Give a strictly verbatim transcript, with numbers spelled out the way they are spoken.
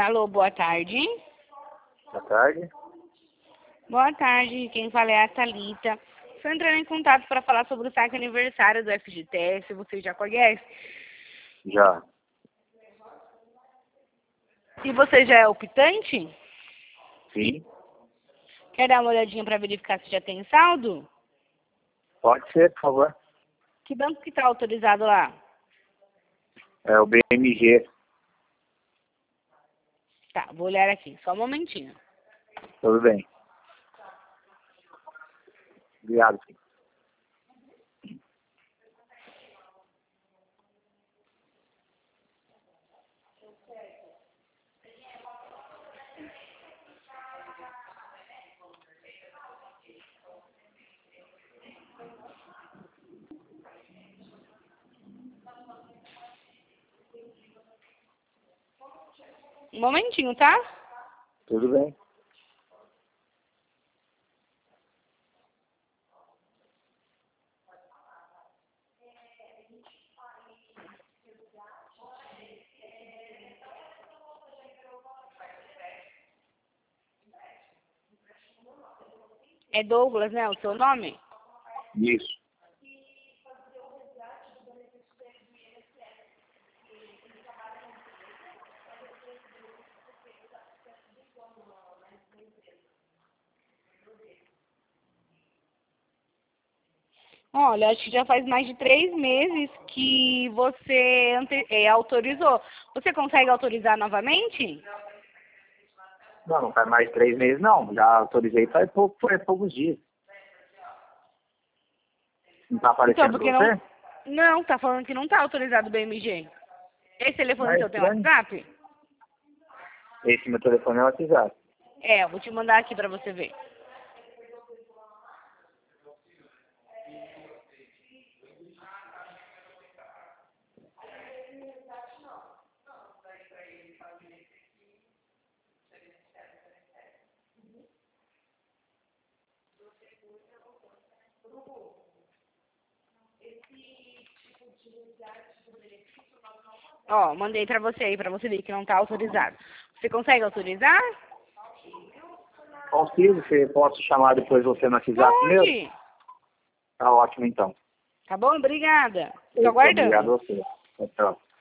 Alô, boa tarde. Boa tarde. Boa tarde, quem fala é a Thalita. Estou entrando em contato para falar sobre o saque aniversário do F G T S, você já conhece? Já. E você já é optante? Sim. Quer dar uma olhadinha para verificar se já tem saldo? Pode ser, por favor. Que banco que está autorizado lá? É o B M G. Tá, vou olhar aqui, só um momentinho. Tudo bem. Obrigado. Um momentinho, tá? Tudo bem. É Douglas, né, o seu nome? Isso. Olha, acho que já faz mais de três meses que você ante- é, autorizou. Você consegue autorizar novamente? Não, não faz mais de três meses, não. Já autorizei faz, pouco, faz poucos dias. Não tá Então, aparecendo porque pra não... você? Não, tá falando que não tá autorizado o B M G. Esse telefone Mas seu tem estranho. WhatsApp? Esse meu telefone é o WhatsApp. É, eu vou te mandar aqui pra você ver. Ó, mandei pra você aí, pra você ver que não tá autorizado. Você consegue autorizar? Consigo, você posso chamar depois você no WhatsApp mesmo? Pode. Tá ótimo, então. Tá bom? Obrigada. Tô Obrigado aguardando. a você. Tchau.